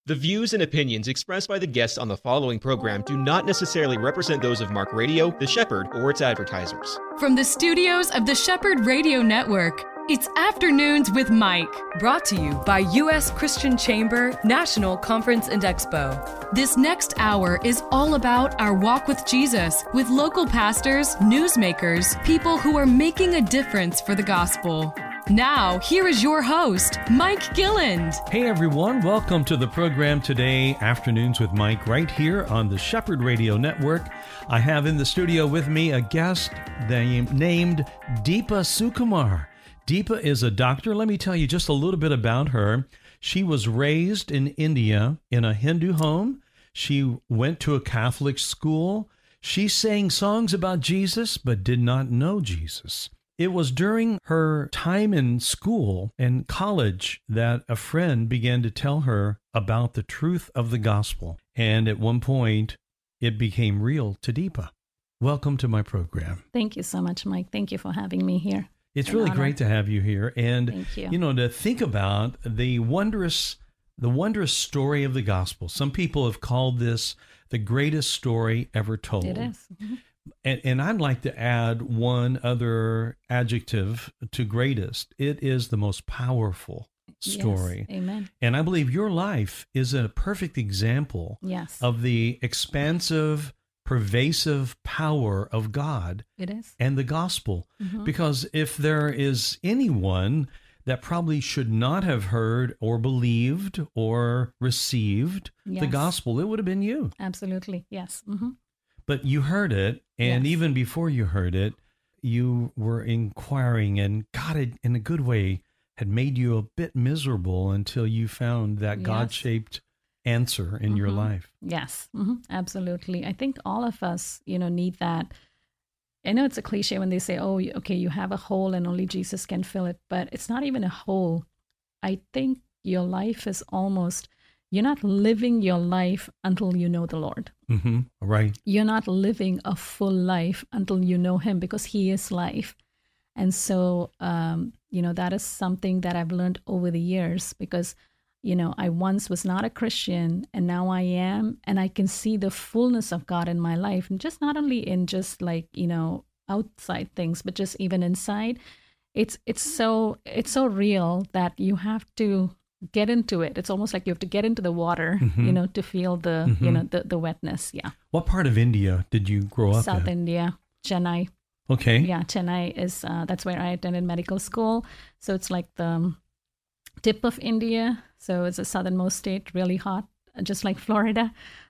The views and opinions expressed by the guests on the following program do not necessarily represent those of Mark Radio, The Shepherd, or its advertisers. From the studios of the Shepherd Radio Network, it's Afternoons with Mike, brought to you by U.S. Christian Chamber National Conference and Expo. This next hour is all about our walk with Jesus, with local pastors, newsmakers, people who are making a difference for the gospel. Now, here is your host, Mike Gilland. Hey everyone, welcome to the program today, Afternoons with Mike, right here on the Shepherd Radio Network. I have in the studio with me a guest named Deepa Sukumar. Deepa is a doctor. Let me tell you just a little bit about her. She was raised in India in a Hindu home. She went to a Catholic school. She sang songs about Jesus, but did not know Jesus. It was during her time in school and college that a friend began to tell her about the truth of the gospel. And at one point, it became real to Deepa. Welcome to my program. Thank you so much, Mike. Thank you for having me here. It's really great to have you here. And, Thank you. To think about the wondrous story of the gospel. Some people have called this the greatest story ever told. It is. Mm-hmm. And I'd like to add one other adjective to greatest. It is the most powerful story. Yes. Amen. And I believe your life is a perfect example of the expansive, pervasive power of God. It is. And the gospel. Mm-hmm. Because if there is anyone that probably should not have heard or believed or received the gospel, it would have been you. Absolutely. Yes. Mm-hmm. But you heard it, and even before you heard it, you were inquiring, and God, in a good way, had made you a bit miserable until you found that God-shaped answer in your life. Yes, absolutely. I think all of us, need that. I know it's a cliche when they say, oh, okay, you have a hole and only Jesus can fill it, but it's not even a hole. I think your life is almost... You're not living your life until you know the Lord. Mm-hmm. Right. You're not living a full life until you know Him, because He is life. And so, that is something that I've learned over the years, because, I once was not a Christian and now I am, and I can see the fullness of God in my life, and just not only in just outside things, but just even inside. It's so real that you have to get into it. It's almost like you have to get into the water, to feel the the wetness. Yeah. What part of India did you grow up in? South India, Chennai. Okay. Yeah, Chennai is, that's where I attended medical school. So it's like the tip of India. So it's a southernmost state, really hot, just like Florida.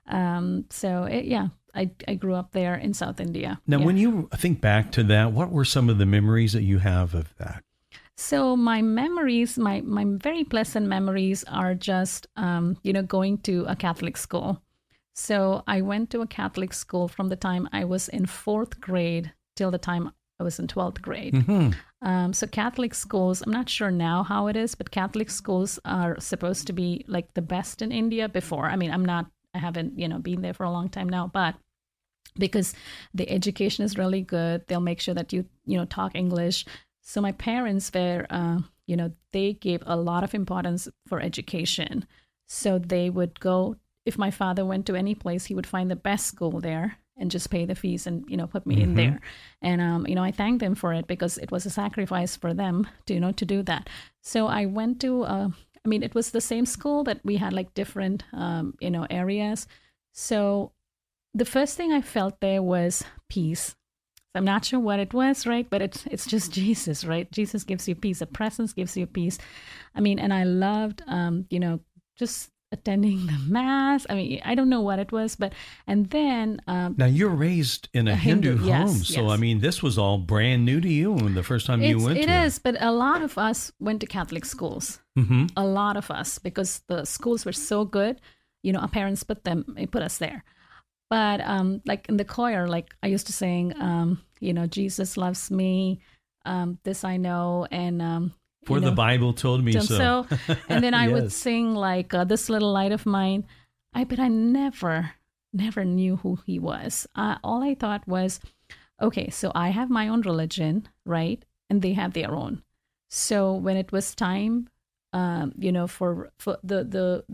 I grew up there in South India. Now, when you think back to that, what were some of the memories that you have of that? So my memories, my very pleasant memories are just, going to a Catholic school. So I went to a Catholic school from the time I was in 4th grade till the time I was in 12th grade. Mm-hmm. So Catholic schools, I'm not sure now how it is, but Catholic schools are supposed to be like the best in India before. I mean, I haven't, been there for a long time now, but because the education is really good, they'll make sure that you talk English. So my parents were, they gave a lot of importance for education. So they would go, if my father went to any place, he would find the best school there and just pay the fees and, put me in there. And, I thank them for it, because it was a sacrifice for them to do that. So I went to, it was the same school, but we had like different, areas. So the first thing I felt there was peace. I'm not sure what it was, right? But it's just Jesus, right? Jesus gives you peace. The presence gives you peace. And I loved, just attending the mass. I don't know what it was, and then... now, you're raised in a Hindu home, so this was all brand new to you when the first time you went to it. It is, but a lot of us went to Catholic schools. Mm-hmm. A lot of us, because the schools were so good. Our parents put us there. But like in the choir, like I used to sing, Jesus loves me, this I know, and for the Bible told me so. And then I would sing like This Little Light of Mine. But I never knew who He was. All I thought was, okay, so I have my own religion, right? And they have their own. So when it was time, for the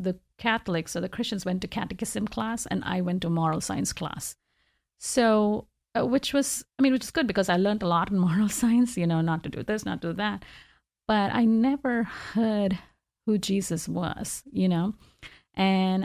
Catholics or the Christians went to catechism class, and I went to moral science class. So, which is good because I learned a lot in moral science, not to do this, not to do that. But I never heard who Jesus was, And,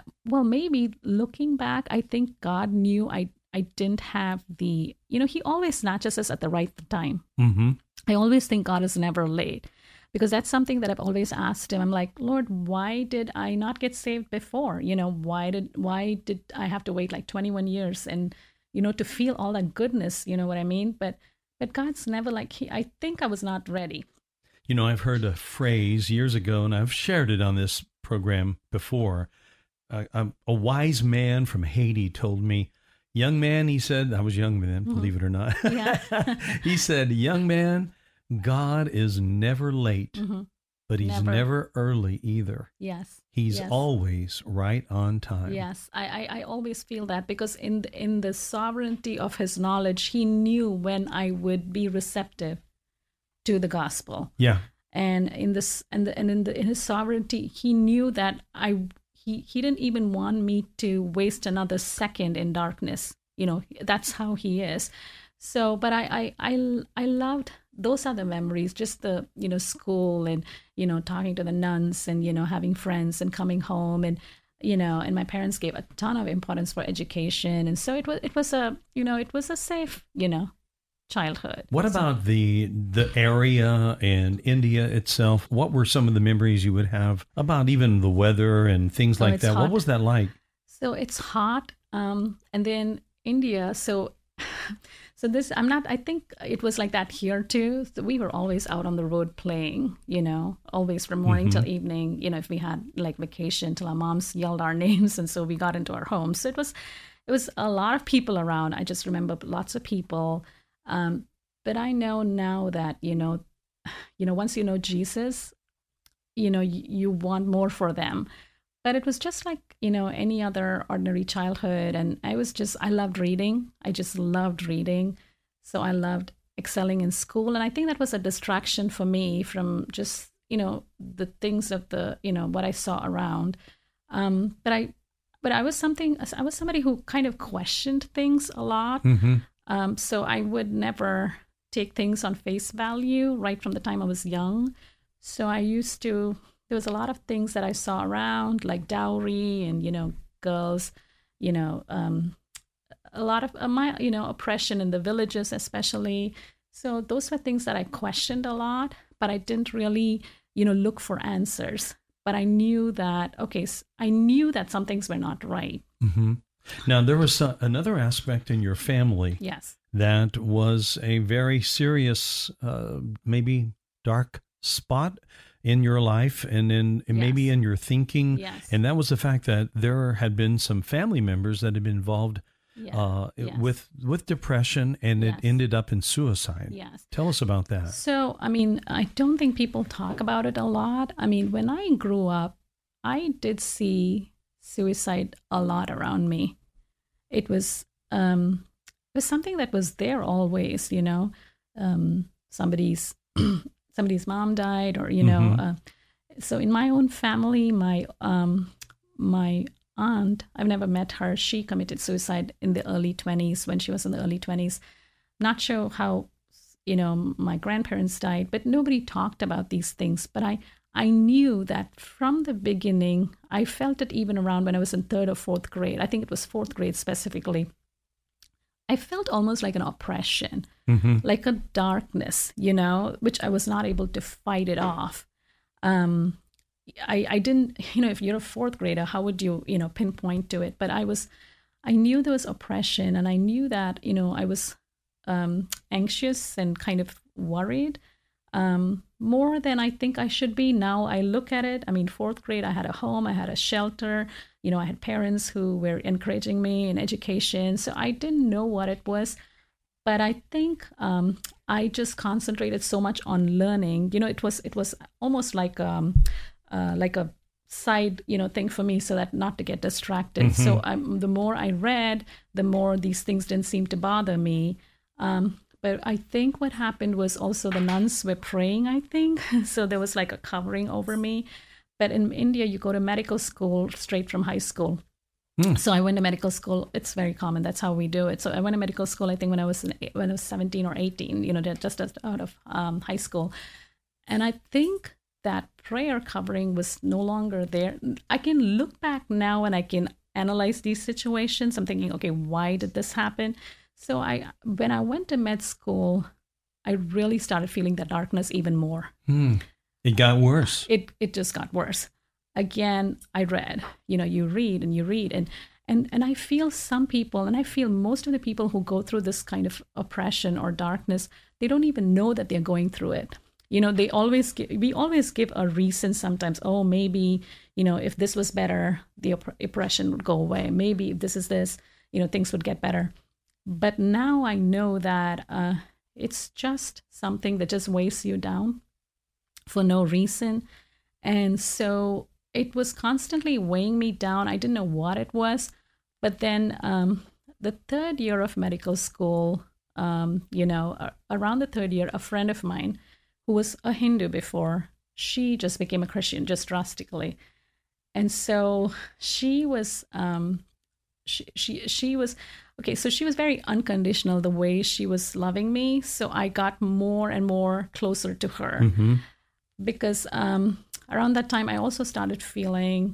maybe looking back, I think God knew I didn't have the, he always snatches us at the right time. Mm-hmm. I always think God is never late, because that's something that I've always asked him. I'm like, Lord, why did I not get saved before? Why did I have to wait like 21 years and, to feel all that goodness, you know what I mean? But God's never like, I think I was not ready. I've heard a phrase years ago, and I've shared it on this program before. A wise man from Haiti told me, young man, he said, I was young then, believe it or not. Yeah. He said, young man, God is never late, but he's never early either. Yes. He's always right on time. Yes, I always feel that, because in the sovereignty of his knowledge, he knew when I would be receptive to the gospel. Yeah. And in his sovereignty, he knew that he didn't even want me to waste another second in darkness. That's how he is. So, but I loved, those are the memories, just the, school and, talking to the nuns and, having friends and coming home and, and my parents gave a ton of importance for education. And so it was a safe, childhood. What about the area and India itself? What were some of the memories you would have about even the weather and things like that? Hot. What was that like? So it's hot. And then India. So this, I think it was like that here too. So we were always out on the road playing, always from morning till evening, if we had like vacation, till our moms yelled our names. And so we got into our homes. So it was a lot of people around. I just remember lots of people. But I know now that, once you know Jesus, you want more for them. But it was just like, any other ordinary childhood. And I loved reading. I just loved reading. So I loved excelling in school. And I think that was a distraction for me from just, the things of what I saw around. But I was somebody who kind of questioned things a lot. So I would never take things on face value right from the time I was young. So there was a lot of things that I saw around, like dowry and, girls, a lot of oppression in the villages, especially. So those were things that I questioned a lot, but I didn't really, look for answers. But I knew that, some things were not right. Mm-hmm. Now, there was another aspect in your family. Yes. That was a very serious, maybe dark spot in your life and maybe in your thinking. Yes. And that was the fact that there had been some family members that had been involved with depression, and it ended up in suicide. Yes. Tell us about that. So, I don't think people talk about it a lot. When I grew up, I did see suicide a lot around me. It was something that was there always, somebody's mom died, or so in my own family, my aunt, I've never met her, she committed suicide in the early 20s, when she was in the early 20s. Not sure how my grandparents died, but nobody talked about these things. But I knew that from the beginning. I felt it even around when I was in 3rd or 4th grade. I think it was 4th grade specifically. I felt almost like an oppression, like a darkness, which I was not able to fight it off. I didn't, if you're a 4th grader, how would you, pinpoint to it? But I knew there was oppression, and I knew that, I was anxious and kind of worried. More than I think I should be. Now I look at it. 4th grade, I had a home, I had a shelter, I had parents who were encouraging me in education. So I didn't know what it was, but I think I just concentrated so much on learning. It was almost like a side, thing for me, so that not to get distracted. So the more I read, the more these things didn't seem to bother me. But I think what happened was also the nuns were praying, I think. So there was like a covering over me. But in India, you go to medical school straight from high school. So I went to medical school. It's very common. That's how we do it. So I went to medical school, I think when I was 17 or 18, just out of high school. And I think that prayer covering was no longer there. I can look back now and I can analyze these situations. I'm thinking, okay, why did this happen? So when I went to med school, I really started feeling the darkness even more. It got worse. It just got worse. Again, I read, you read and you read. And I feel some people, and I feel most of the people who go through this kind of oppression or darkness, they don't even know that they're going through it. We always give a reason sometimes. Oh, maybe, if this was better, the oppression would go away. Maybe if this is this, things would get better. But now I know that it's just something that just weighs you down for no reason. And so it was constantly weighing me down. I didn't know what it was. But then the third year of medical school, around the third year, a friend of mine who was a Hindu before, she just became a Christian just drastically. And so she was, she was, okay, so she was very unconditional the way she was loving me. So I got more and more closer to her. Because around that time, I also started feeling,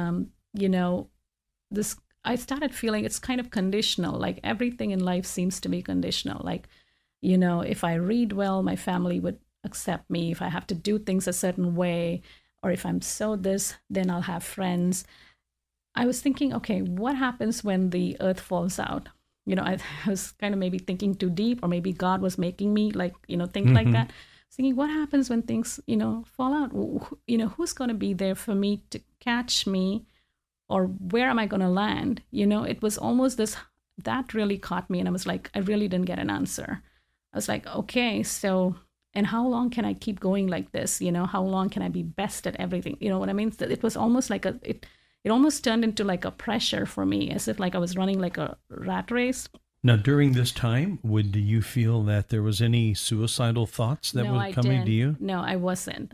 this. I started feeling it's kind of conditional. Like everything in life seems to be conditional. Like, if I read well, my family would accept me. If I have to do things a certain way, or if I'm so this, then I'll have friends. I was thinking, okay, what happens when the earth falls out? I was kind of maybe thinking too deep, or maybe God was making me think like that. Thinking, what happens when things, fall out? Who's going to be there for me to catch me, or where am I going to land? It was almost this, that really caught me. And I was like, I really didn't get an answer. I was like, okay, so, and how long can I keep going like this? How long can I be best at everything? You know what I mean? It was almost like it almost turned into like a pressure for me, as if like I was running like a rat race. Now, during this time, do you feel that there was any suicidal thoughts that were coming to you? No, I wasn't.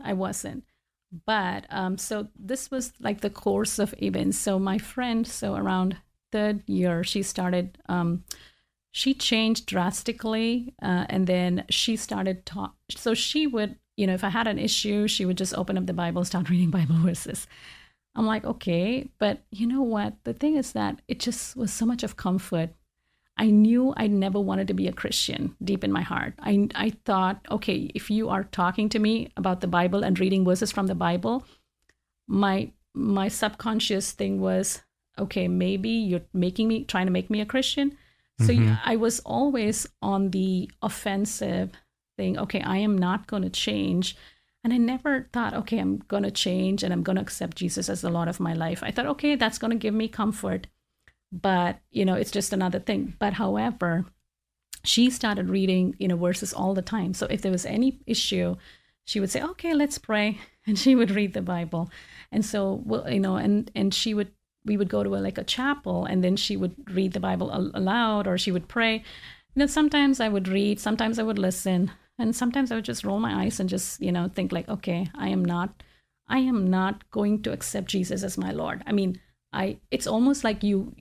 But so this was like the course of events. So my friend, around third year, she started, she changed drastically. And then she started so she would, if I had an issue, she would just open up the Bible, start reading Bible verses. I'm like, okay, but you know what? The thing is that it just was so much of comfort. I knew I never wanted to be a Christian deep in my heart. I thought, okay, if you are talking to me about the Bible and reading verses from the Bible, my subconscious thing was, okay, maybe you're trying to make me a Christian. So I was always on the offensive thing. Okay, I am not going to change. And I never thought, okay, I'm going to change and I'm going to accept Jesus as the Lord of my life. I thought, okay, that's going to give me comfort. But, it's just another thing. But however, she started reading, verses all the time. So if there was any issue, she would say, okay, let's pray. And she would read the Bible. And so, and we would go to a chapel, and then she would read the Bible aloud, or she would pray. Sometimes I would read, sometimes I would listen. And sometimes I would just roll my eyes and just, think like, okay, I am not going to accept Jesus as my Lord. I mean, it's almost like you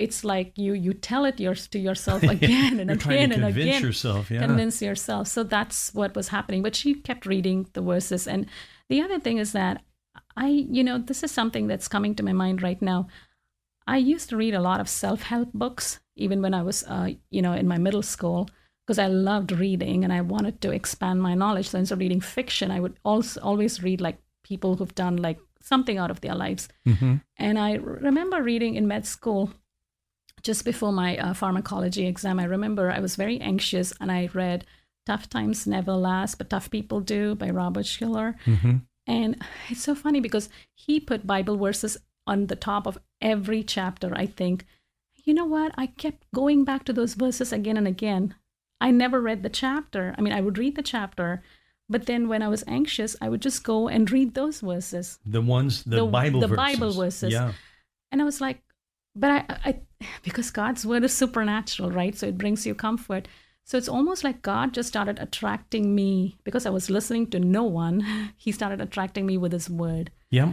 tell it to yourself again and again and again. Convince yourself. So that's what was happening. But she kept reading the verses. And the other thing is that this is something that's coming to my mind right now. I used to read a lot of self-help books, even when I was, in my middle school, because I loved reading and I wanted to expand my knowledge. So instead of reading fiction, I would also always read like people who've done like something out of their lives. And I remember reading in med school, just before my pharmacology exam, I remember I was very anxious and I read Tough Times Never Last, But Tough People Do by Robert Schiller. And it's so funny because he put Bible verses on the top of every chapter, I think. You know what? I kept going back to those verses again and again. I never read the chapter. I mean, I would read the chapter, but then when I was anxious, I would just go and read those verses. The Bible verses. The Bible verses. Yeah. And I was like, but I because God's word is supernatural, right? So it brings you comfort. So it's almost like God just started attracting me because I was listening to no one. He started attracting me with his word. Yeah.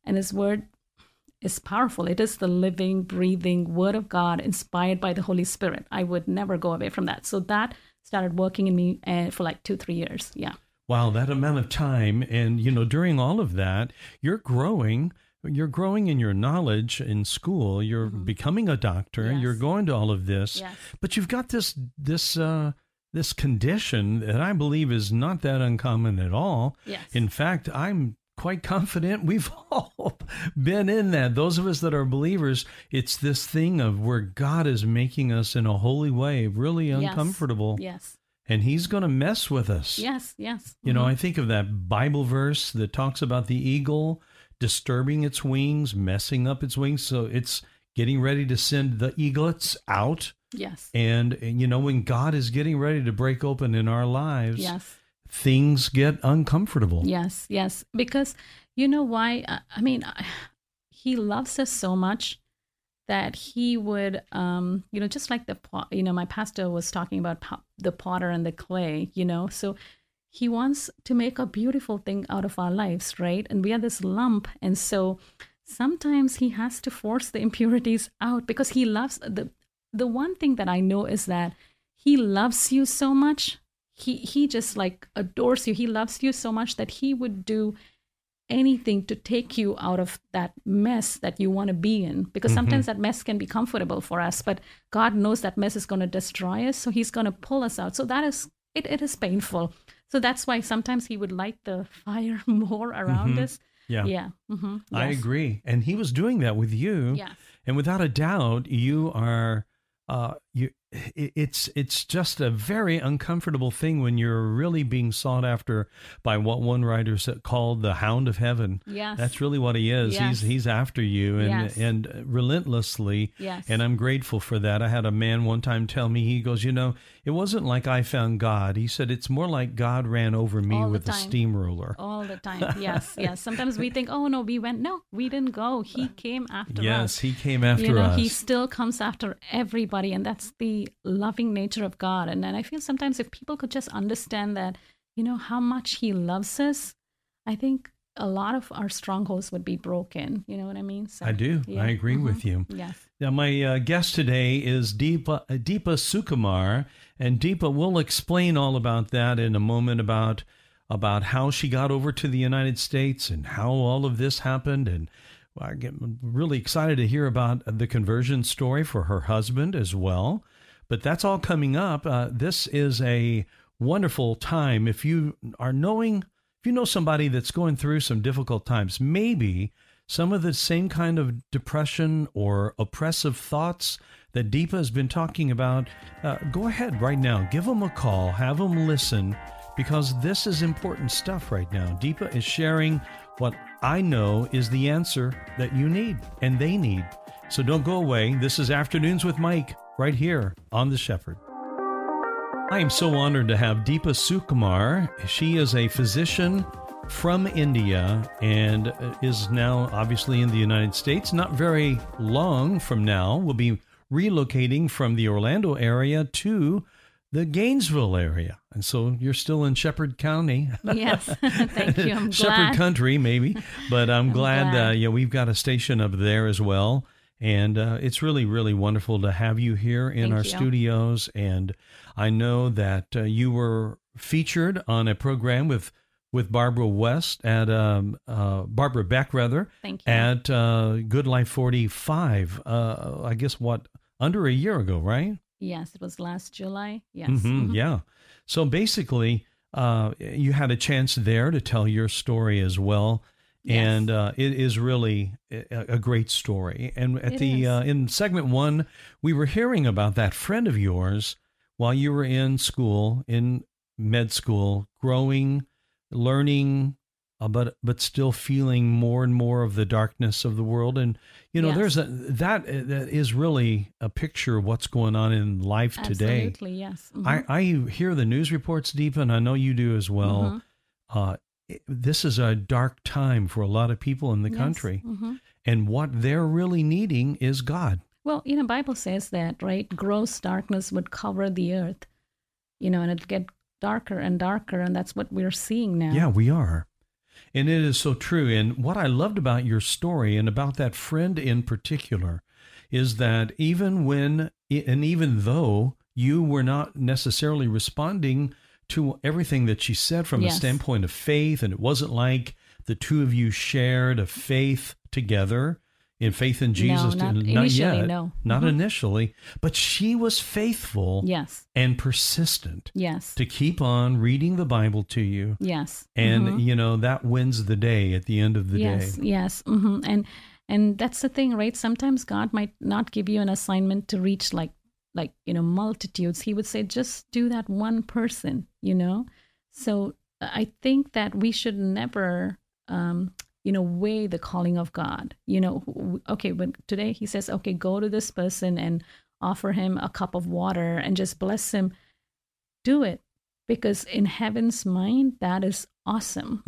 And his word is powerful. It is the living, breathing word of God inspired by the Holy Spirit. I would never go away from that. So that started working in me for like 2-3 years. Yeah. Wow, that amount of time. And, during all of that, you're growing in your knowledge in school. You're becoming a doctor. Yes. You're going to all of this. Yes. But you've got this condition that I believe is not that uncommon at all. Yes. In fact, I'm quite confident we've all been in that. Those of us that are believers, it's this thing of where God is making us in a holy way, really uncomfortable. Yes. And he's going to mess with us. Yes. I think of that Bible verse that talks about the eagle disturbing its wings, messing up its wings. So it's getting ready to send the eaglets out. Yes. And when God is getting ready to break open in our lives, yes, things get uncomfortable. Yes. Because you know why? He loves us so much that he would, just like my pastor was talking about the potter and the clay, so he wants to make a beautiful thing out of our lives, right? And we are this lump. And so sometimes he has to force the impurities out because he loves the one thing that I know is that he loves you so much. He just like adores you. He loves you so much that he would do anything to take you out of that mess that you want to be in. Because sometimes that mess can be comfortable for us, but God knows that mess is going to destroy us. So he's going to pull us out. So that is, it is painful. So that's why sometimes he would light the fire more around us. Yeah. Yeah. Yes. I agree. And he was doing that with you. Yes. And without a doubt, you are, it's just a very uncomfortable thing when you're really being sought after by what one writer called the hound of heaven. Yes. That's really what he is. Yes. He's after you and relentlessly. Yes. And I'm grateful for that. I had a man one time tell me, he goes, it wasn't like I found God. He said, it's more like God ran over me with a steamroller. All the time. Yes. Sometimes we think, oh no, we went. No, we didn't go. He came after us. Yes, he came after us. He still comes after everybody. And that's the loving nature of God. And I feel sometimes if people could just understand that, how much he loves us, I think a lot of our strongholds would be broken. You know what I mean? So, I do. Yeah. I agree with you. Yes. Now, my guest today is Deepa Sukumar, and Deepa will explain all about that in a moment, about how she got over to the United States and how all of this happened. And I get really excited to hear about the conversion story for her husband as well. But that's all coming up. This is a wonderful time. If you know somebody that's going through some difficult times, maybe some of the same kind of depression or oppressive thoughts that Deepa has been talking about, go ahead right now. Give them a call. Have them listen, because this is important stuff right now. Deepa is sharing what I know is the answer that you need and they need. So don't go away. This is Afternoons with Mike right here on The Shepherd. I am so honored to have Deepa Sukumar. She is a physician from India and is now obviously in the United States. Not very long from now, will be relocating from the Orlando area to the Gainesville area. And so you're still in Shepherd County. Yes, thank you. I'm Shepherd glad. Country, maybe. But I'm glad. We've got a station up there as well. And it's really, really wonderful to have you here in our studios. And I know that you were featured on a program with Barbara West at Barbara Beck, rather. Thank you. At Good Life 45. I guess under a year ago, right? Yes, it was last July. Yes. Yeah. So basically, you had a chance there to tell your story as well. Yes. And it is really a great story. And at in segment 1, we were hearing about that friend of yours while you were in school, in med school, growing, learning, but still feeling more and more of the darkness of the world. And Yes. that is really a picture of what's going on in life today. Absolutely, yes. I hear the news reports, Deepa, and I know you do as well. This is a dark time for a lot of people in the country. And what they're really needing is God. Well, Bible says that, right? Gross darkness would cover the earth, and it'd get darker and darker, and that's what we're seeing now. Yeah, we are. And it is so true. And what I loved about your story and about that friend in particular is that even though you were not necessarily responding to everything that she said from a standpoint of faith, and it wasn't like the two of you shared a faith together, in faith in Jesus. No, not initially, yet, no. Not initially, but she was faithful and persistent to keep on reading the Bible to you. Yes. And, that wins the day at the end of the day. Yes. And that's the thing, right? Sometimes God might not give you an assignment to reach like multitudes. He would say, just do that one person, So I think that we should never, weigh the calling of God. Okay, when today he says, okay, go to this person and offer him a cup of water and just bless him. Do it, because in heaven's mind, that is awesome.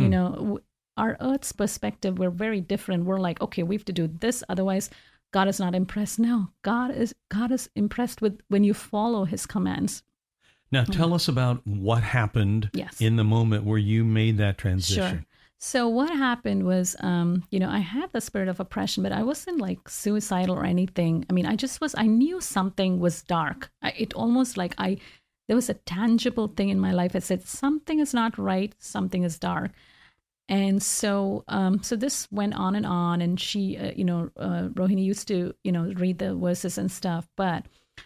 Our earth's perspective, we're very different. We're like, okay, we have to do this, otherwise God is not impressed. No, God is impressed with when you follow his commands. Now tell us about what happened in the moment where you made that transition. Sure. So what happened was, I had the spirit of oppression, but I wasn't like suicidal or anything. I mean, I knew something was dark. It almost like there was a tangible thing in my life that said something is not right, something is dark. And so this went on, and she, Rohini used to, read the verses and stuff. But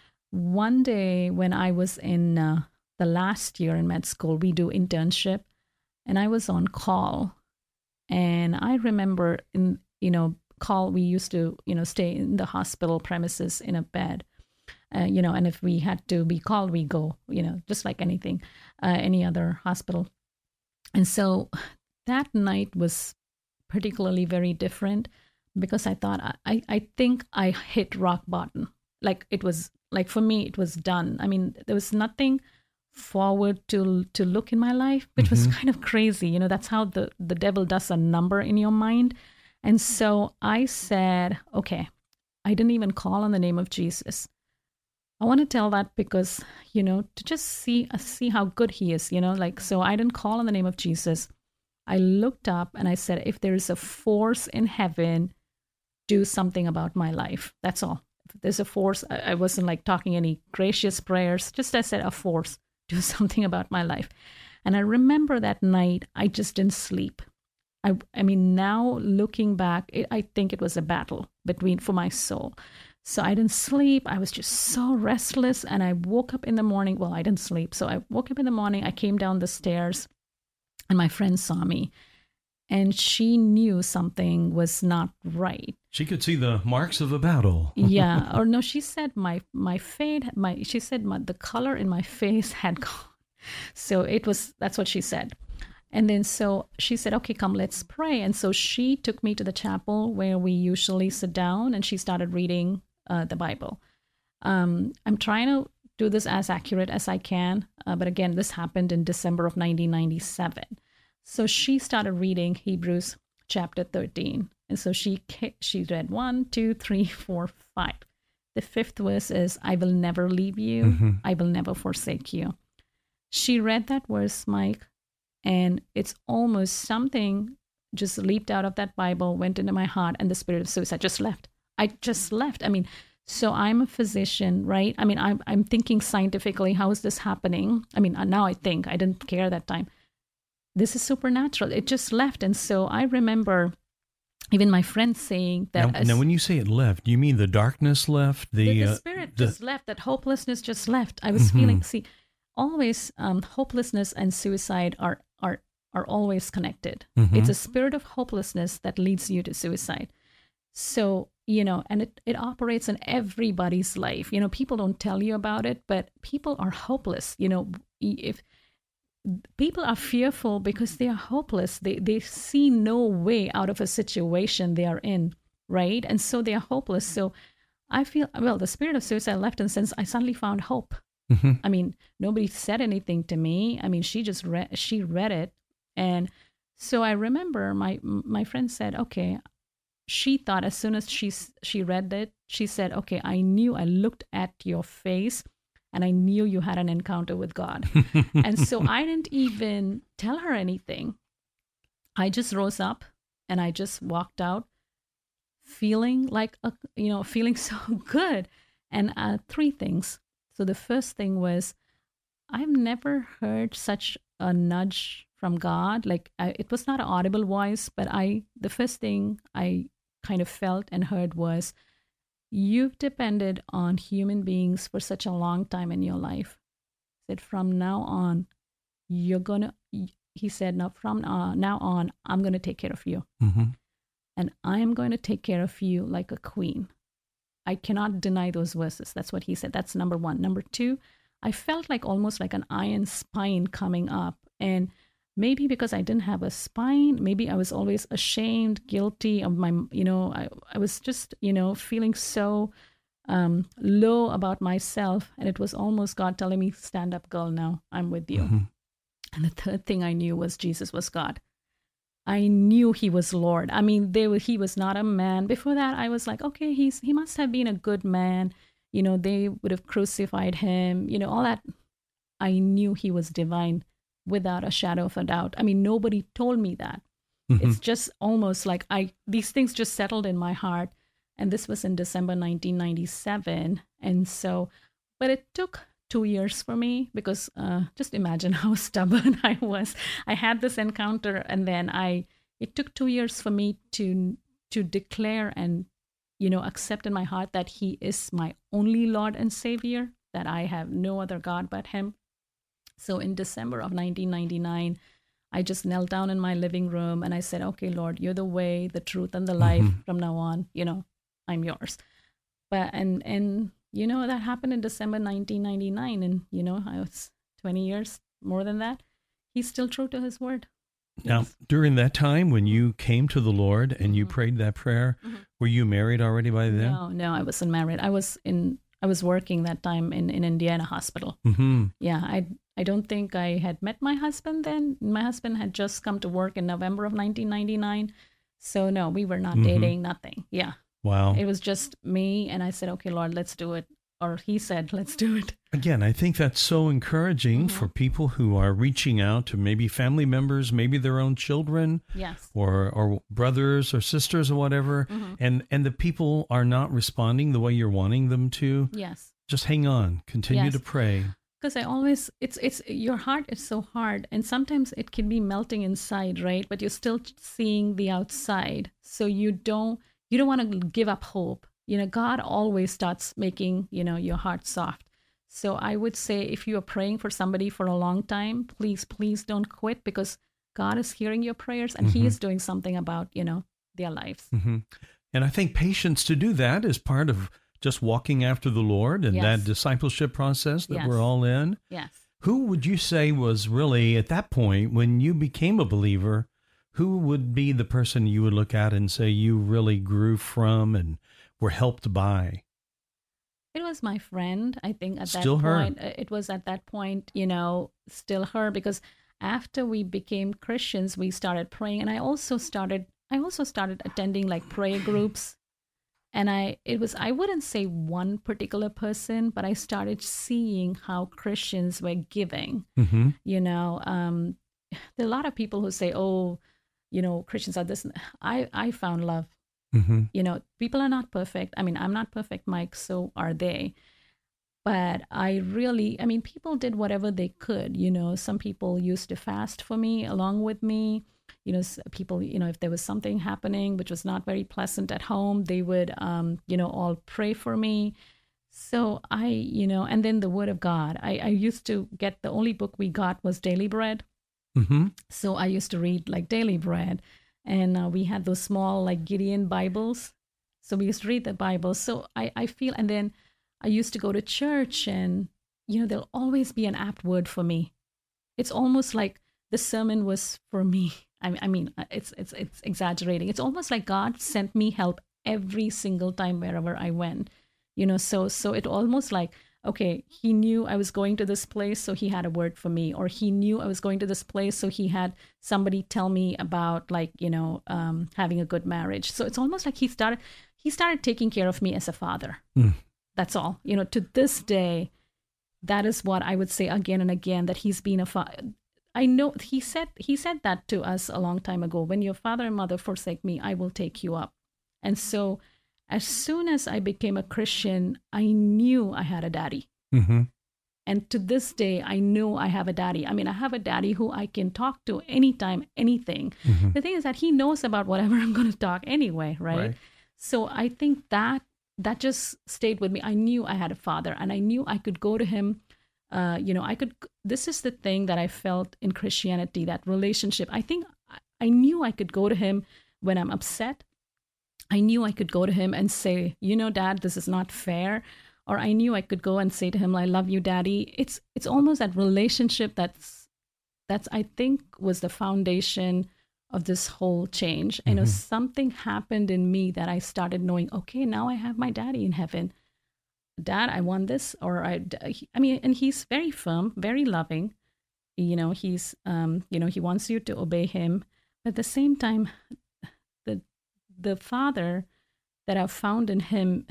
one day when I was in the last year in med school, we do internship, and I was on call. And I remember call, we used to, stay in the hospital premises in a bed, and if we had to be called, we go, just like anything, any other hospital. And so that night was particularly very different because I thought, I think I hit rock bottom. Like it was, like for me, it was done. I mean, there was nothing forward to look in my life, which was kind of crazy. That's how the devil does a number in your mind. And so I said, okay, I didn't even call on the name of Jesus. I want to tell that because, to just see how good he is, so I didn't call on the name of Jesus. I looked up and I said, if there is a force in heaven, do something about my life. That's all. If there's a force, I wasn't like talking any gracious prayers, just I said a force, do something about my life. And I remember that night, I just didn't sleep. I mean, now looking back, I think it was a battle for my soul. So I didn't sleep. I was just so restless. And I woke up in the morning. Well, I didn't sleep. So I woke up in the morning. I came down the stairs and my friend saw me. And she knew something was not right. She could see the marks of a battle. Yeah. Or no, she said the color in my face had gone. So that's what she said. And then so she said, okay, come, let's pray. And so she took me to the chapel where we usually sit down, and she started reading the Bible. I'm trying to do this as accurate as I can. But again, this happened in December of 1997. So she started reading Hebrews chapter 13. And so she read 1, 2, 3, 4, 5. The 5th verse is, I will never leave you. I will never forsake you. She read that verse, Mike, and it's almost something just leaped out of that Bible, went into my heart, and the spirit of suicide just left. I just left. I mean, so I'm a physician, right? I mean, I'm thinking scientifically, how is this happening? I mean, now I think, I didn't care that time. This is supernatural. It just left. And so I remember even my friends saying that. Now when you say it left, do you mean the darkness left? The spirit just left, that hopelessness just left. I was feeling, always hopelessness and suicide are always connected. It's a spirit of hopelessness that leads you to suicide. So, and it operates in everybody's life. People don't tell you about it, but people are hopeless. If people are fearful because they are hopeless, they see no way out of a situation they are in, right? And so they are hopeless. So I feel, the spirit of suicide left, and since I suddenly found hope. I mean, nobody said anything to me. I mean, she read it. And so I remember my friend said, okay, she thought as soon as she read it, she said, okay, I looked at your face and I knew you had an encounter with God. And so I didn't even tell her anything. I just rose up and I just walked out feeling like, feeling so good. And three things. So the first thing was, I've never heard such a nudge from God. Like it was not an audible voice, but the first thing I kind of felt and heard was, you've depended on human beings for such a long time in your life. He said, from now on, he said, now from now on, I'm going to take care of you. Mm-hmm. And I'm going to take care of you like a queen. I cannot deny those verses. That's what he said. That's number one. Number two, I felt like almost like an iron spine coming up. And maybe because I didn't have a spine, maybe I was always ashamed, guilty of my, I was just, feeling so low about myself. And it was almost God telling me, stand up, girl, now I'm with you. Mm-hmm. And the third thing I knew was Jesus was God. I knew he was Lord. I mean, he was not a man. Before that, I was like, okay, he must have been a good man. They would have crucified him, all that. I knew he was divine without a shadow of a doubt. I mean, nobody told me that. Mm-hmm. It's just almost like these things just settled in my heart. And this was in December 1997. And so, but it took 2 years for me because just imagine how stubborn I was. I had this encounter and then it took 2 years for me to declare and, accept in my heart that he is my only Lord and Savior, that I have no other God but him. So in December of 1999, I just knelt down in my living room and I said, okay, Lord, you're the way, the truth, and the life. Mm-hmm. From now on, I'm yours. But, and that happened in December 1999. And, I was 20 years, more than that. He's still true to his word. Now, yes. During that time when you came to the Lord and you prayed that prayer, were you married already by then? No, I wasn't married. I was working that time in Indiana hospital. Mm-hmm. Yeah, I don't think I had met my husband then. My husband had just come to work in November of 1999. So no, we were not dating, nothing. Yeah. Wow. It was just me, and I said, okay, Lord, let's do it. Or he said, let's do it. Again, I think that's so encouraging for people who are reaching out to maybe family members, maybe their own children, yes, or brothers or sisters or whatever, and the people are not responding the way you're wanting them to. Yes. Just hang on. Continue to pray. Because I always, it's your heart is so hard, and sometimes it can be melting inside, right? But you're still seeing the outside, so you don't want to give up hope. God always starts making, your heart soft. So I would say if you are praying for somebody for a long time, please don't quit, because God is hearing your prayers and he is doing something about, their lives. Mm-hmm. And I think patience to do that is part of just walking after the Lord and that discipleship process that we're all in. Yes. Who would you say was really, at that point, when you became a believer, who would be the person you would look at and say you really grew from and were helped by? It was my friend. I think at still that her. point, it was at that point, still her, because after we became Christians, we started praying. And I also started attending like prayer groups. And I wouldn't say one particular person, but I started seeing how Christians were giving. Mm-hmm. There are a lot of people who say, oh, Christians are this. I found love. Mm-hmm. People are not perfect. I mean, I'm not perfect, Mike, so are they. But people did whatever they could. Some people used to fast for me along with me. People, if there was something happening which was not very pleasant at home, they would, all pray for me. So and then the Word of God. I used to get, the only book we got was Daily Bread. Mm-hmm. So I used to read like Daily Bread. And we had those small like Gideon Bibles. So we used to read the Bible. So I feel, and then I used to go to church and, there'll always be an apt word for me. It's almost like the sermon was for me. I mean, it's exaggerating. It's almost like God sent me help every single time wherever I went, so it almost like, okay, he knew I was going to this place, so he had a word for me, or he knew I was going to this place, so he had somebody tell me about having a good marriage. So it's almost like he started taking care of me as a father. That's all. To this day, that is what I would say again and again, that he's been I know he said that to us a long time ago. When your father and mother forsake me, I will take you up. And so as soon as I became a Christian, I knew I had a daddy. Mm-hmm. And to this day, I know I have a daddy. I mean, I have a daddy who I can talk to anytime, anything. Mm-hmm. The thing is that he knows about whatever I'm going to talk anyway, right? So I think that just stayed with me. I knew I had a father, and I knew I could go to him. This is the thing that I felt in Christianity, that relationship. I think I knew I could go to him when I'm upset. I knew I could go to him and say, Dad, this is not fair. Or I knew I could go and say to him, I love you, Daddy. It's almost that relationship that's I think was the foundation of this whole change. Mm-hmm. Something happened in me that I started knowing, okay, now I have my daddy in heaven. Dad, I want this. And he's very firm, very loving. He's, he wants you to obey him. But at the same time, the father that I've found in him,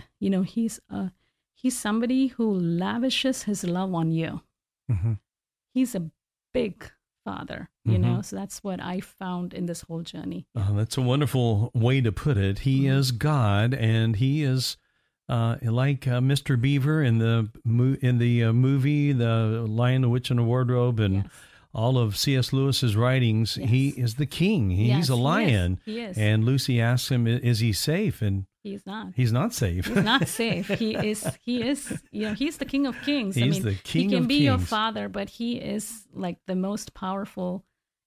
he's somebody who lavishes his love on you. Mm-hmm. He's a big father, so that's what I found in this whole journey. Oh, that's a wonderful way to put it. He is God, and he is like Mr. Beaver in the movie, The Lion, the Witch, and the Wardrobe, and all of C.S. Lewis's writings. Yes. He is the king. He's a lion. He is. And Lucy asks him, is he safe? And he's not. He's not safe. He's not safe. He is, he's the King of Kings. He's the King of Kings. He can be your father, but he is like the most powerful,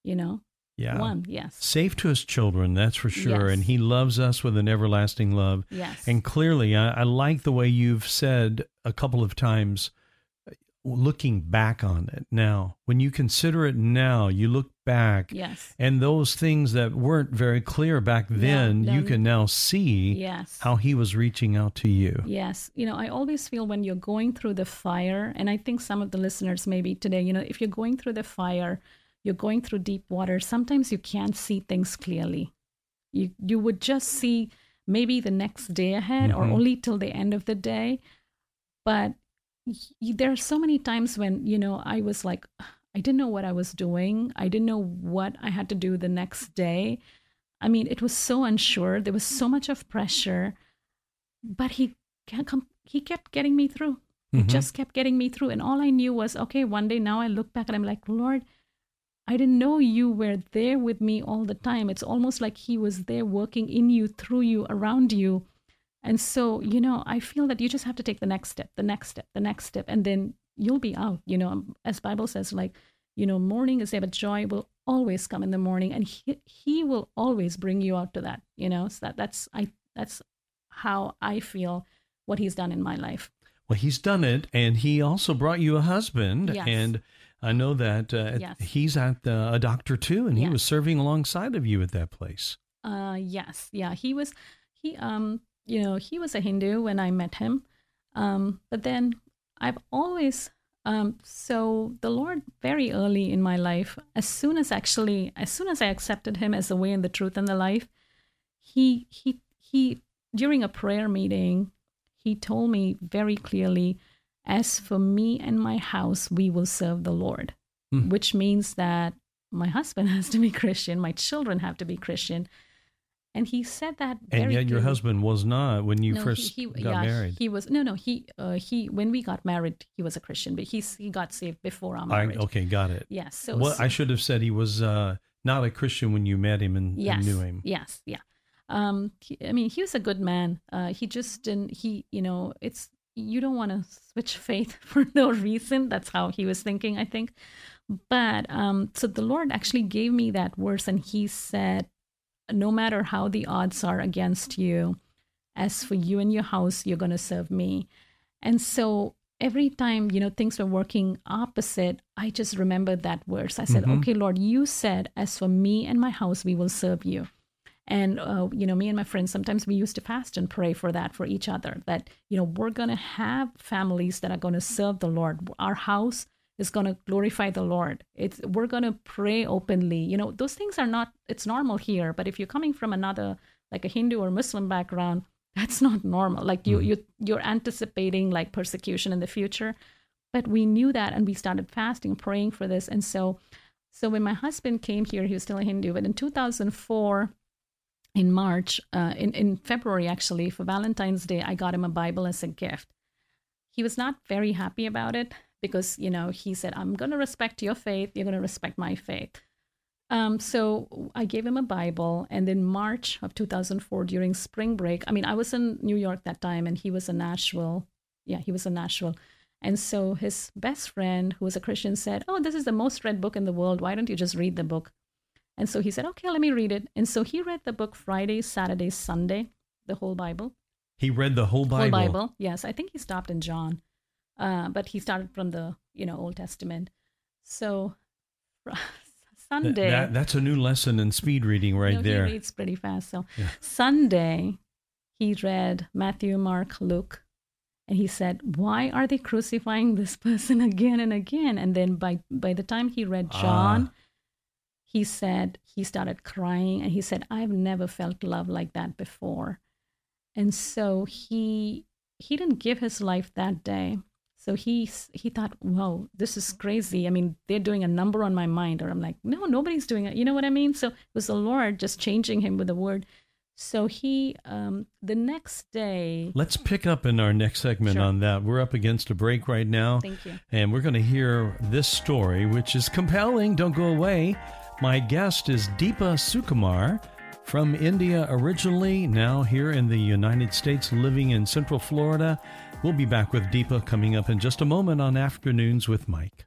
one. Yes. Safe to his children, that's for sure. Yes. And he loves us with an everlasting love. Yes. And clearly, I like the way you've said a couple of times, looking back on it now, when you consider it now, you look back, yes, and those things that weren't very clear back then, you can now see how he was reaching out to you. Yes. I always feel when you're going through the fire, and I think some of the listeners maybe today, if you're going through the fire, you're going through deep water, sometimes you can't see things clearly. You would just see maybe the next day ahead or only till the end of the day. But there are so many times when, I was like, I didn't know what I was doing. I didn't know what I had to do the next day. I mean, it was so unsure. There was so much of pressure, but he kept getting me through. He just kept getting me through. And all I knew was, okay, one day now I look back and I'm like, Lord, I didn't know you were there with me all the time. It's almost like he was there working in you, through you, around you. And so, I feel that you just have to take the next step, and then you'll be out. As Bible says, morning is there, but joy will always come in the morning, and he will always bring you out to that. So that's how I feel what he's done in my life. Well, he's done it, and he also brought you a husband, yes. and I know that he's at a doctor too, and he was serving alongside of you at that place. Yes, yeah, he was a Hindu when I met him. But then I've always, so the Lord very early in my life, as soon as I accepted him as the way and the truth and the life, he during a prayer meeting, he told me very clearly, as for me and my house, we will serve the Lord, which means that my husband has to be Christian, my children have to be Christian. And he said that very And yet your clearly. husband was not when you first got married. He was, he when we got married, he was a Christian, but he got saved before our marriage. Okay, got it. Yes. So, I should have said he was not a Christian when you met him and knew him. Yes, yeah. He was a good man. He just didn't, you don't want to switch faith for no reason. That's how he was thinking, I think. But so the Lord actually gave me that verse, and he said, no matter how the odds are against you, as for you and your house, you're going to serve me. And so every time, things were working opposite, I just remembered that verse. I said, okay, Lord, you said, as for me and my house, we will serve you. And, me and my friends, sometimes we used to fast and pray for that, for each other, that, we're going to have families that are going to serve the Lord. Our house is going to glorify the Lord. We're going to pray openly. Those things are not, it's normal here. But if you're coming from another, like a Hindu or Muslim background, that's not normal. Like you're anticipating like persecution in the future. But we knew that, and we started fasting, praying for this. And so So when my husband came here, he was still a Hindu. But in 2004, in March, in February, actually, for Valentine's Day, I got him a Bible as a gift. He was not very happy about it because, he said, I'm going to respect your faith. You're going to respect my faith. So I gave him a Bible. And in March of 2004, during spring break, I was in New York that time, and he was in Nashville. Yeah, he was in Nashville. And so his best friend, who was a Christian, said, oh, this is the most read book in the world. Why don't you just read the book? And so he said, okay, let me read it. And so he read the book Friday, Saturday, Sunday, the whole Bible. He read the whole Bible? Whole Bible, yes. I think he stopped in John, but he started from the, Old Testament. So Sunday. That's a new lesson in speed reading there. He reads pretty fast. So Sunday, he read Matthew, Mark, Luke. And he said, why are they crucifying this person again and again? And then by the time he read John, he said he started crying. And he said, I've never felt love like that before. And so he didn't give his life that day. So he thought, whoa, this is crazy. They're doing a number on my mind. Or I'm like, no, nobody's doing it. You know what I mean? So it was the Lord just changing him with a word. So he, the next day... Let's pick up in our next segment on that. We're up against a break right now. Thank you. And we're going to hear this story, which is compelling. Don't go away. My guest is Deepa Sukumar, from India originally, now here in the United States, living in Central Florida. We'll be back with Deepa coming up in just a moment on Afternoons with Mike.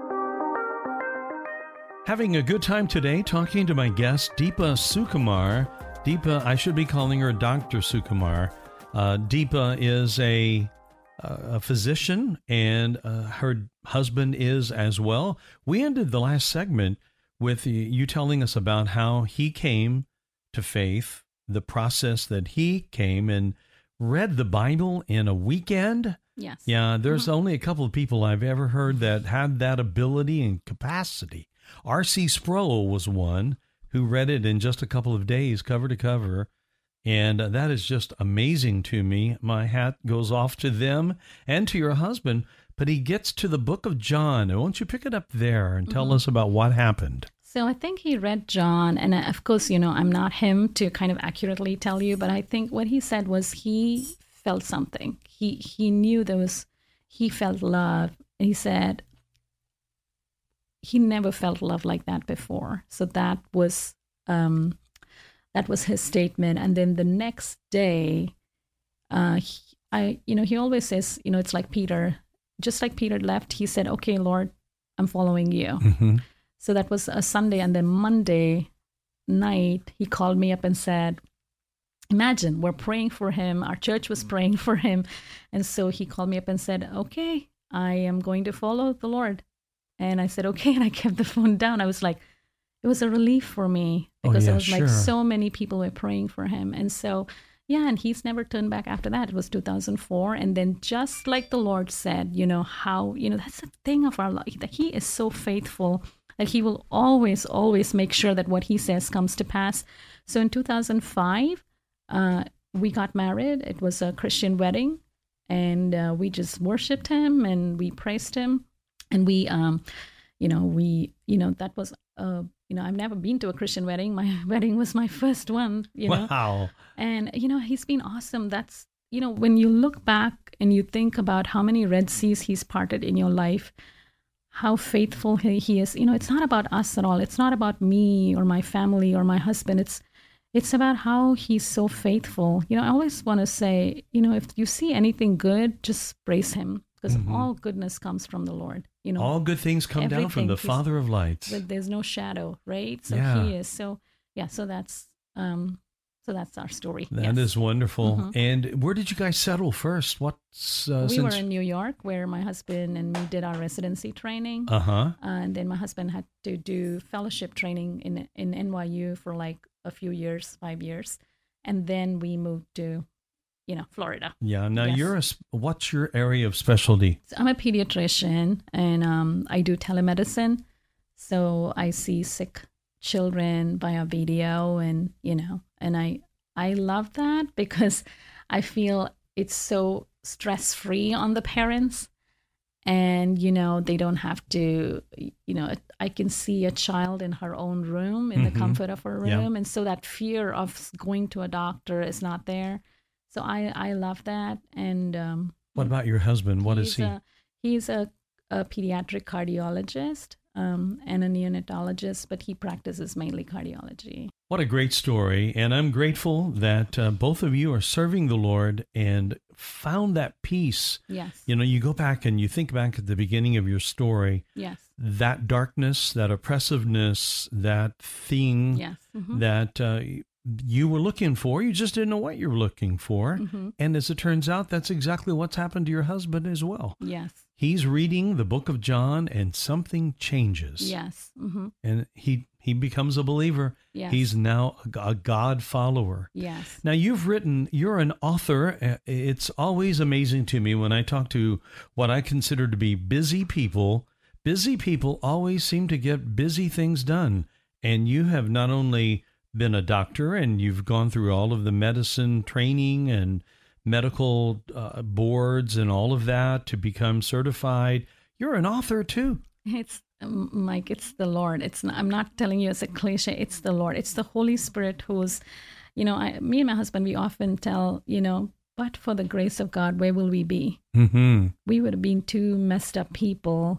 Having a good time today talking to my guest, Deepa Sukumar. Deepa, I should be calling her Dr. Sukumar. Deepa is a physician, and her husband is as well. We ended the last segment with you telling us about how he came to faith, the process that he came and read the Bible in a weekend. Yes. Yeah, there's only a couple of people I've ever heard that had that ability and capacity. R.C. Sproul was one who read it in just a couple of days, cover to cover. And that is just amazing to me. My hat goes off to them and to your husband. But he gets to the book of John. Why don't you pick it up there and tell us about what happened? So I think he read John. And of course, I'm not him to kind of accurately tell you. But I think what he said was he felt something. He knew he felt love. And he said, he never felt love like that before. So that was his statement. And then the next day, he always says, it's like Peter. Just like Peter left, he said, "Okay, Lord, I'm following you." Mm-hmm. So that was a Sunday, and then Monday night, he called me up and said, "Imagine we're praying for him. Our church was praying for him, and so he called me up and said, "Okay, I am going to follow the Lord." And I said, okay. And I kept the phone down. I was like, it was a relief for me because I was like, so many people were praying for him. And so, and he's never turned back after that. It was 2004. And then just like the Lord said, that's the thing of our life, that he is so faithful that he will always, always make sure that what he says comes to pass. So in 2005, we got married. It was a Christian wedding. And we just worshiped him and we praised him. And we, that was, I've never been to a Christian wedding. My wedding was my first one, Wow. And, he's been awesome. That's, when you look back and you think about how many Red Seas he's parted in your life, how faithful he is, it's not about us at all. It's not about me or my family or my husband. It's about how he's so faithful. I always want to say, if you see anything good, just praise him. Because all goodness comes from the Lord. All good things come down from the Father of lights. But there's no shadow, right? So he is. So that's our story. That is wonderful. Mm-hmm. And where did you guys settle first? We were in New York, where my husband and me did our residency training. And then my husband had to do fellowship training in NYU for like a few years, 5 years. And then we moved to Florida. Yeah. Now what's your area of specialty? So I'm a pediatrician, and I do telemedicine. So I see sick children via video, and I love that because I feel it's so stress-free on the parents. And, they don't have to, I can see a child in her own room, in the comfort of her room. Yeah. And so that fear of going to a doctor is not there. So I love that. And what about your husband? What is he? He's a pediatric cardiologist and a neonatologist, but he practices mainly cardiology. What a great story. And I'm grateful that both of you are serving the Lord and found that peace. Yes. You go back and you think back at the beginning of your story. Yes. That darkness, that oppressiveness, that thing Yes. Mm-hmm. that you were looking for. You just didn't know what you were looking for. Mm-hmm. And as it turns out, that's exactly what's happened to your husband as well. Yes. He's reading the book of John and something changes. Yes. Mm-hmm. And he becomes a believer. Yes. He's now a God follower. Yes. Now, you're an author. It's always amazing to me when I talk to what I consider to be busy people. Busy people always seem to get busy things done. And you have not only been a doctor and you've gone through all of the medicine training and medical boards and all of that to become certified. You're an author too. It's Mike, it's the Lord. I'm not telling you as a cliche. It's the Lord. It's the Holy Spirit who's, me and my husband, we often tell, but for the grace of God, where will we be? Mm-hmm. We would have been two messed up people.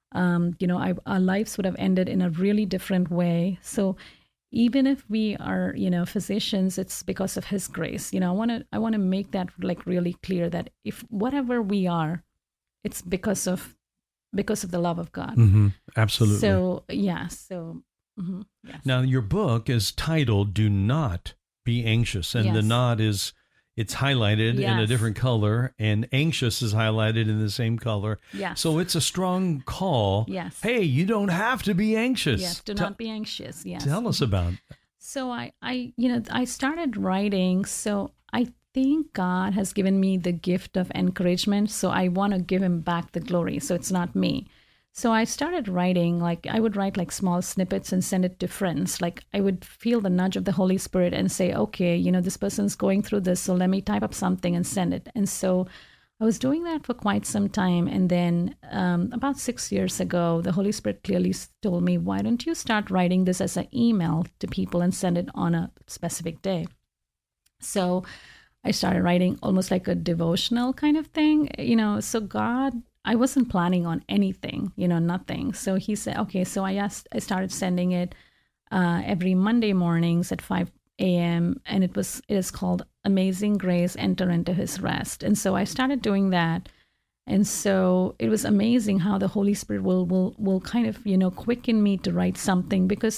Our lives would have ended in a really different way. So even if we are, physicians, it's because of His grace. I want to make that really clear that if whatever we are, it's because of the love of God. Mm-hmm. Absolutely. So, yeah. So, mm-hmm, yes. Now, your book is titled "Do Not Be Anxious," and Yes. the "not" it's highlighted in a Yes. different color, and "anxious" is highlighted in the same color. Yes. So it's a strong call. Yes. Hey, you don't have to be anxious. Yes. Do not be anxious. Yes. Tell us about it. So I started writing. So I think God has given me the gift of encouragement. So I want to give Him back the glory. So it's not me. So I started writing, I would write small snippets and send it to friends. I would feel the nudge of the Holy Spirit and say, okay, this person's going through this, so let me type up something and send it. And so I was doing that for quite some time. And then about 6 years ago, the Holy Spirit clearly told me, why don't you start writing this as an email to people and send it on a specific day? So I started writing almost like a devotional kind of thing, so God, I wasn't planning on anything, nothing. So He said, okay, so I started sending it every Monday mornings at 5 a.m. And it is called Amazing Grace, Enter into His Rest. And so I started doing that. And so it was amazing how the Holy Spirit will kind of, quicken me to write something, because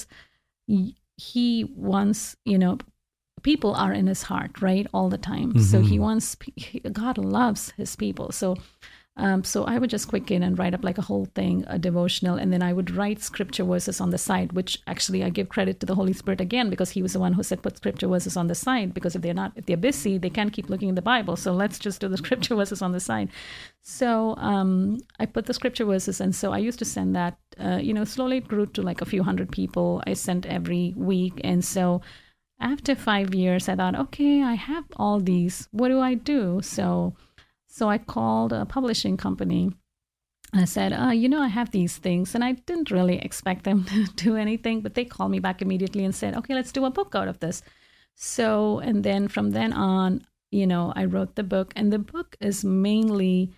He wants, people are in His heart, right? All the time. Mm-hmm. So God loves His people. So I would just quicken and write up a whole thing, a devotional, and then I would write scripture verses on the side, which actually I give credit to the Holy Spirit again, because He was the one who said, put scripture verses on the side, because if they're busy, they can't keep looking in the Bible. So let's just do the scripture verses on the side. So I put the scripture verses, and so I used to send that, slowly it grew to a few hundred people. I sent every week. And so after 5 years, I thought, okay, I have all these. What do I do? So I called a publishing company. I said, I have these things. And I didn't really expect them to do anything, but they called me back immediately and said, okay, let's do a book out of this. So, and then from then on, I wrote the book. And the book is mainly,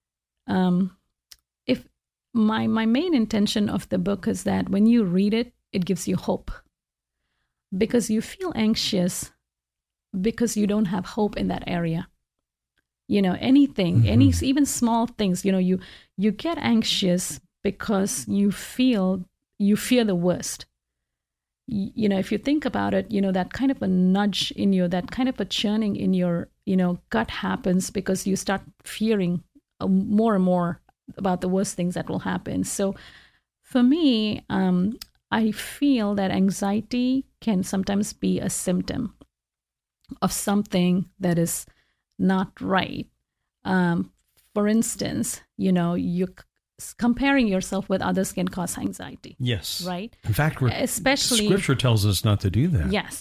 if my main intention of the book is that when you read it, it gives you hope. Because you feel anxious because you don't have hope in that area. Anything, Mm-hmm. even small things, you get anxious because you fear the worst. If you think about it, that kind of a nudge in you, that kind of a churning in your, gut happens because you start fearing more and more about the worst things that will happen. So for me, I feel that anxiety can sometimes be a symptom of something that is not right. For instance, you comparing yourself with others can cause anxiety. Yes. Right? In fact, especially Scripture tells us not to do that. Yes.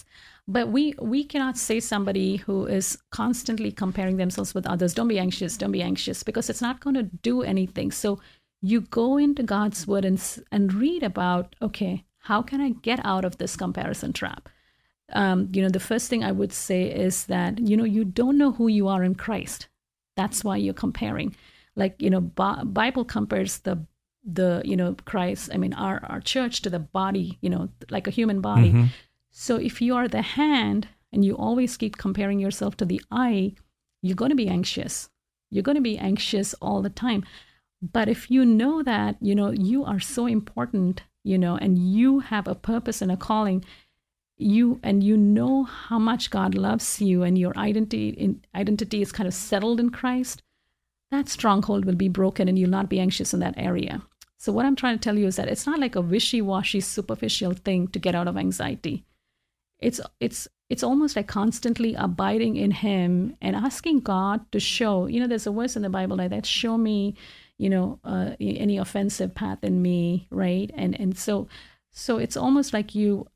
But we cannot say somebody who is constantly comparing themselves with others, don't be anxious, because it's not going to do anything. So you go into God's word and read about, okay, how can I get out of this comparison trap? The first thing I would say is that, you don't know who you are in Christ. That's why you're comparing. Like, Bible compares the Christ, our church to the body, like a human body. Mm-hmm. So if you are the hand and you always keep comparing yourself to the eye, you're going to be anxious. You're going to be anxious all the time. But if you know that, you are so important, and you have a purpose and a calling, you know how much God loves you, and your identity is kind of settled in Christ, that stronghold will be broken and you'll not be anxious in that area. So what I'm trying to tell you is that it's not like a wishy-washy, superficial thing to get out of anxiety. It's almost like constantly abiding in Him and asking God to show. There's a verse in the Bible like that, show me, any offensive path in me, right? And so it's almost like you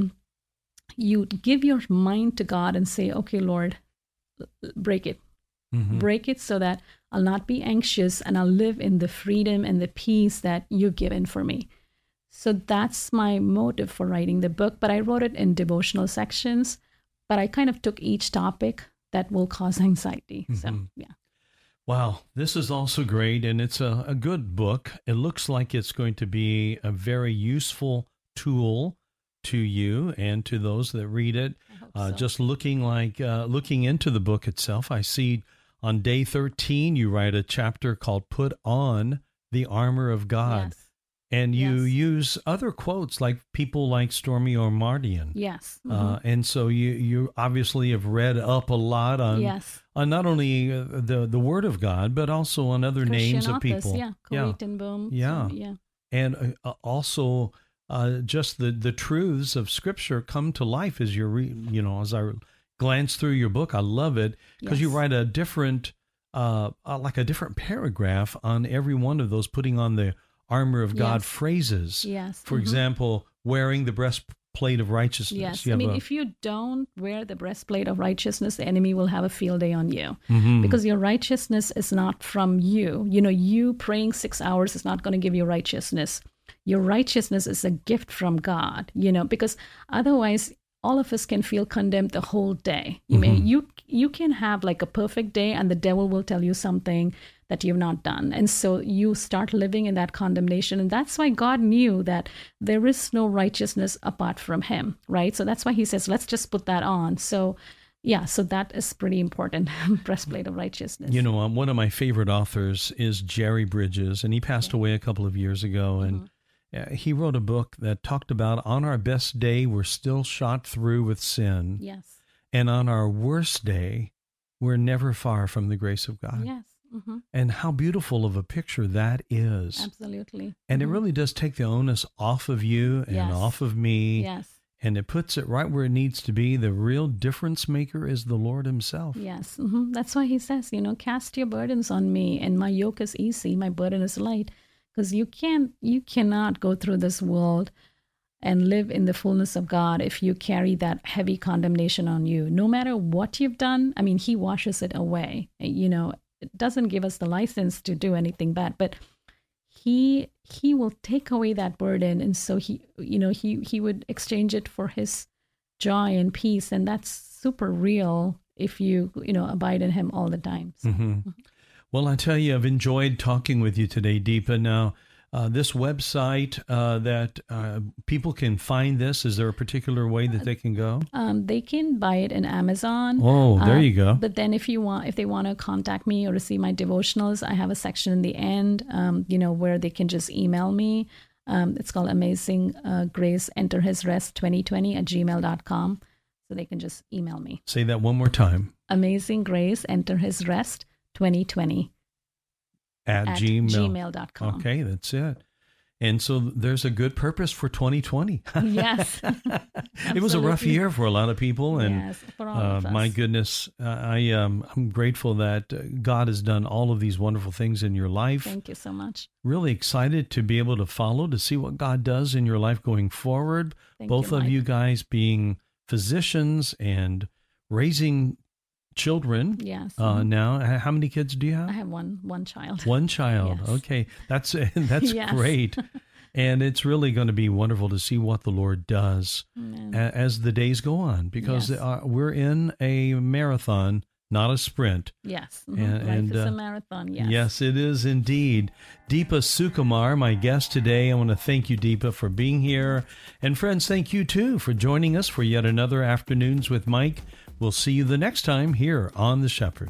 give your mind to God and say, okay, Lord, break it. Mm-hmm. Break it so that I'll not be anxious and I'll live in the freedom and the peace that you've given for me. So that's my motive for writing the book. But I wrote it in devotional sections, but I kind of took each topic that will cause anxiety. Mm-hmm. So, yeah. Wow, this is also great, and it's a good book. It looks like it's going to be a very useful tool to you and to those that read it. I hope so. Just looking into the book itself, I see on day 13 you write a chapter called "Put On the Armor of God." Yes. And you use other quotes like people like Stormy Omartian. Yes. Mm-hmm. And so you obviously have read up a lot on not only the Word of God, but also on other Christian names authors, of people. Yeah, Corrie ten Boom. Yeah. So, yeah. And also just the truths of Scripture come to life as as I glance through your book. I love it because you write a different paragraph on every one of those, putting on the armor of God phrases. Yes. For example, wearing the breastplate of righteousness. Yes. If you don't wear the breastplate of righteousness, the enemy will have a field day on you, because your righteousness is not from you. You praying 6 hours is not going to give you righteousness. Your righteousness is a gift from God, because otherwise all of us can feel condemned the whole day. You can have like a perfect day and the devil will tell you something that you've not done. And so you start living in that condemnation. And that's why God knew that there is no righteousness apart from Him, right? So that's why He says, let's just put that on. So that is pretty important, breastplate of righteousness. One of my favorite authors is Jerry Bridges, and he passed away a couple of years ago. And he wrote a book that talked about on our best day, we're still shot through with sin. Yes. And on our worst day, we're never far from the grace of God. Yes. Mm-hmm. And how beautiful of a picture that is. Absolutely. And it really does take the onus off of you and off of me. Yes. And it puts it right where it needs to be. The real difference maker is the Lord Himself. Yes. Mm-hmm. That's why He says, cast your burdens on me, and my yoke is easy, my burden is light. Because you cannot go through this world and live in the fullness of God if you carry that heavy condemnation on you. No matter what you've done, He washes it away. It doesn't give us the license to do anything bad, but he will take away that burden. And so he would exchange it for His joy and peace. And that's super real if you abide in Him all the time. So. Mm-hmm. Well, I tell you, I've enjoyed talking with you today, Deepa. Now, this website that people can find this, is there a particular way that they can go? They can buy it in Amazon. Oh, there you go. But then if they want to contact me or receive my devotionals, I have a section in the end, where they can just email me. It's called Amazing Grace Enter His Rest 2020@gmail.com. So they can just email me. Say that one more time. Amazing Grace Enter His Rest 2020 at gmail.com. Okay, that's it. And so there's a good purpose for 2020. Yes. It was a rough year for a lot of people. And yes, for all of us. My goodness, I'm grateful that God has done all of these wonderful things in your life. Thank you so much. Really excited to be able to follow, to see what God does in your life going forward. Both of you guys being physicians and raising children. Yes. Now, how many kids do you have? I have one child. One child. Yes. Okay. That's Yes. great. And it's really going to be wonderful to see what the Lord does as the days go on, because we're in a marathon, not a sprint. Yes. And Life is a marathon. Yes. Yes, it is indeed. Deepa Sukumar, my guest today. I want to thank you, Deepa, for being here. And friends, thank you too for joining us for yet another Afternoons with Mike. We'll see you the next time here on The Shepherd.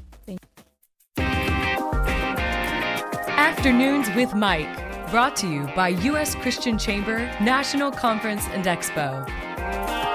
Afternoons with Mike, brought to you by U.S. Christian Chamber, National Conference and Expo.